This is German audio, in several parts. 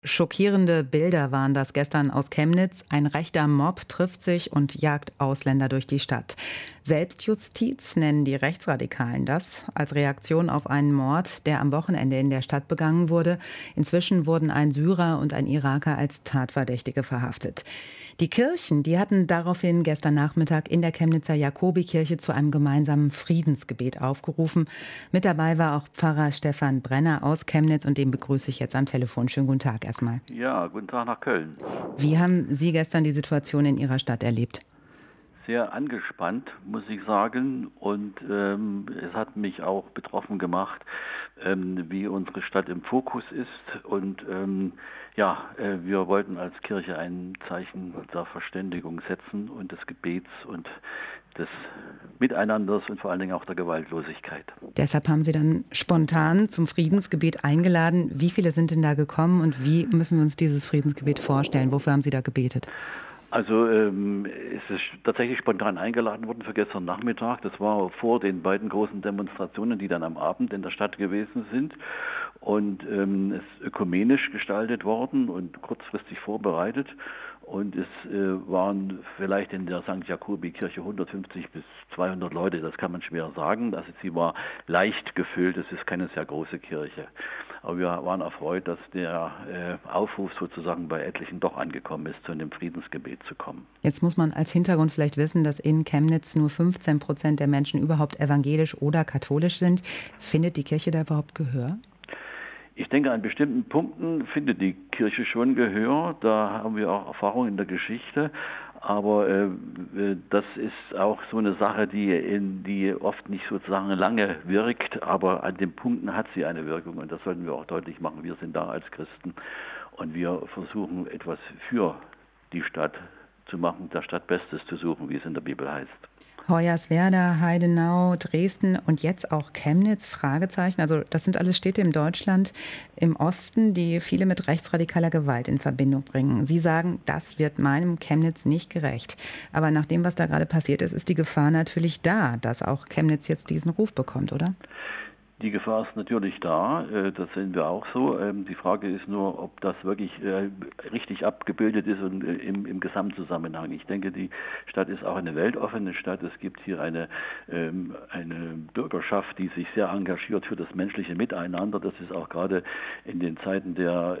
Schockierende Bilder waren das gestern aus Chemnitz. Ein rechter Mob trifft sich und jagt Ausländer durch die Stadt. Selbstjustiz nennen die Rechtsradikalen das, als Reaktion auf einen Mord, der am Wochenende in der Stadt begangen wurde. Inzwischen wurden ein Syrer und ein Iraker als Tatverdächtige verhaftet. Die Kirchen, die hatten daraufhin gestern Nachmittag in der Chemnitzer Jakobikirche zu einem gemeinsamen Friedensgebet aufgerufen. Mit dabei war auch Pfarrer Stefan Brenner aus Chemnitz und den begrüße ich jetzt am Telefon. Schönen guten Tag erstmal. Ja, guten Tag nach Köln. Wie haben Sie gestern die Situation in Ihrer Stadt erlebt? Sehr angespannt, muss ich sagen. Und es hat mich auch betroffen gemacht, wie unsere Stadt im Fokus ist. Und wir wollten als Kirche ein Zeichen der Verständigung setzen und des Gebets und des Miteinanders und vor allen Dingen auch der Gewaltlosigkeit. Deshalb haben Sie dann spontan zum Friedensgebet eingeladen. Wie viele sind denn da gekommen und wie müssen wir uns dieses Friedensgebet vorstellen? Wofür haben Sie da gebetet? Also es ist tatsächlich spontan eingeladen worden für gestern Nachmittag. Das war vor den beiden großen Demonstrationen, die dann am Abend in der Stadt gewesen sind. Und es ist ökumenisch gestaltet worden und kurzfristig vorbereitet. Und es waren vielleicht in der St. Jakobi-Kirche 150 bis 200 Leute, das kann man schwer sagen. Also sie war leicht gefüllt, es ist keine sehr große Kirche. Aber wir waren erfreut, dass der Aufruf sozusagen bei etlichen doch angekommen ist, zu einem Friedensgebet zu kommen. Jetzt muss man als Hintergrund vielleicht wissen, dass in Chemnitz nur 15% der Menschen überhaupt evangelisch oder katholisch sind. Findet die Kirche da überhaupt Gehör? Ich denke, an bestimmten Punkten findet die Kirche schon Gehör. Da haben wir auch Erfahrung in der Geschichte. Aber das ist auch so eine Sache, die oft nicht sozusagen lange wirkt. Aber an den Punkten hat sie eine Wirkung. Und das sollten wir auch deutlich machen. Wir sind da als Christen und wir versuchen etwas für die Stadt zu machen, der Stadt Bestes zu suchen, wie es in der Bibel heißt. Hoyerswerda, Heidenau, Dresden und jetzt auch Chemnitz, Fragezeichen. Also das sind alles Städte in Deutschland im Osten, die viele mit rechtsradikaler Gewalt in Verbindung bringen. Sie sagen, das wird meinem Chemnitz nicht gerecht. Aber nach dem, was da gerade passiert ist, ist die Gefahr natürlich da, dass auch Chemnitz jetzt diesen Ruf bekommt, oder? Die Gefahr ist natürlich da, das sehen wir auch so. Die Frage ist nur, ob das wirklich richtig abgebildet ist und im Gesamtzusammenhang. Ich denke, die Stadt ist auch eine weltoffene Stadt. Es gibt hier eine Bürgerschaft, die sich sehr engagiert für das menschliche Miteinander. Das ist auch gerade in den Zeiten der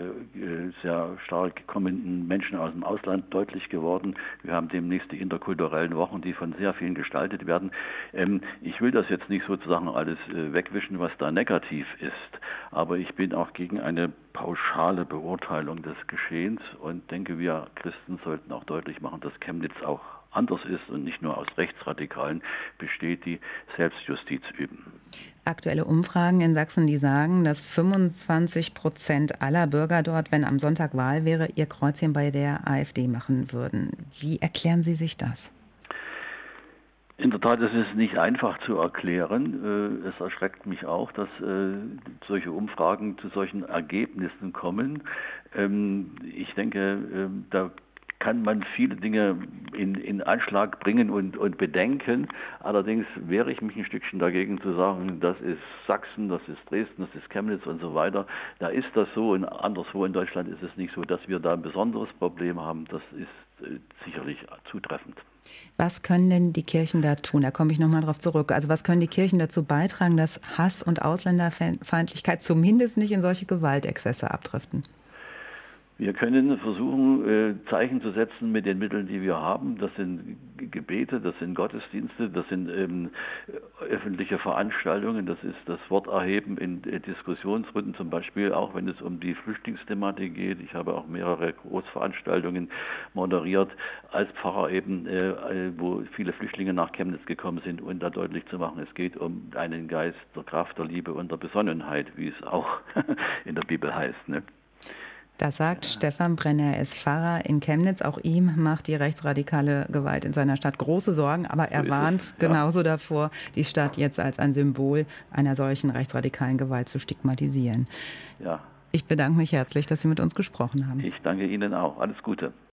sehr stark kommenden Menschen aus dem Ausland deutlich geworden. Wir haben demnächst die interkulturellen Wochen, die von sehr vielen gestaltet werden. Ich will das jetzt nicht sozusagen alles wegwischen, was da negativ ist. Aber ich bin auch gegen eine pauschale Beurteilung des Geschehens und denke, wir Christen sollten auch deutlich machen, dass Chemnitz auch anders ist und nicht nur aus Rechtsradikalen besteht, die Selbstjustiz üben. Aktuelle Umfragen in Sachsen, die sagen, dass 25% aller Bürger dort, wenn am Sonntag Wahl wäre, ihr Kreuzchen bei der AfD machen würden. Wie erklären Sie sich das? In der Tat ist es nicht einfach zu erklären. Es erschreckt mich auch, dass solche Umfragen zu solchen Ergebnissen kommen. Ich denke, da kann man viele Dinge in Anschlag bringen und bedenken. Allerdings wehre ich mich ein Stückchen dagegen zu sagen, das ist Sachsen, das ist Dresden, das ist Chemnitz und so weiter. Da ist das so und anderswo in Deutschland ist es nicht so, dass wir da ein besonderes Problem haben. Das ist sicherlich zutreffend. Was können denn die Kirchen da tun? Da komme ich nochmal drauf zurück. Also was können die Kirchen dazu beitragen, dass Hass und Ausländerfeindlichkeit zumindest nicht in solche Gewaltexzesse abdriften? Wir können versuchen, Zeichen zu setzen mit den Mitteln, die wir haben. Das sind Gebete, das sind Gottesdienste, das sind öffentliche Veranstaltungen, das ist das Worterheben in Diskussionsrunden zum Beispiel, auch wenn es um die Flüchtlingsthematik geht. Ich habe auch mehrere Großveranstaltungen moderiert als Pfarrer eben, wo viele Flüchtlinge nach Chemnitz gekommen sind und da deutlich zu machen, es geht um einen Geist der Kraft, der Liebe und der Besonnenheit, wie es auch in der Bibel heißt, ne? Das sagt Stefan Brenner, er ist Pfarrer in Chemnitz. Auch ihm macht die rechtsradikale Gewalt in seiner Stadt große Sorgen. Aber er warnt genauso davor, die Stadt jetzt als ein Symbol einer solchen rechtsradikalen Gewalt zu stigmatisieren. Ja. Ich bedanke mich herzlich, dass Sie mit uns gesprochen haben. Ich danke Ihnen auch. Alles Gute.